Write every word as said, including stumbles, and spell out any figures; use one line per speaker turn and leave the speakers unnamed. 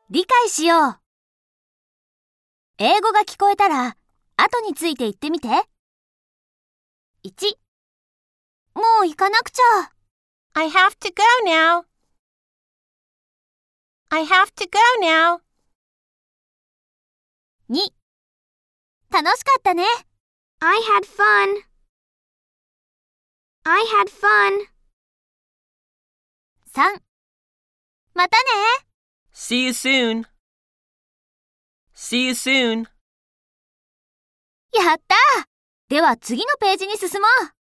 理解しよう。英語が聞こえたら、後について言ってみて。いち、もう行かなくちゃ。
I have to go now. I have to go now.
に、楽しかったね。
I had fun. I had fun.
さん、またね。
See you soon. See you soon.
やったー。では次のページに進もう。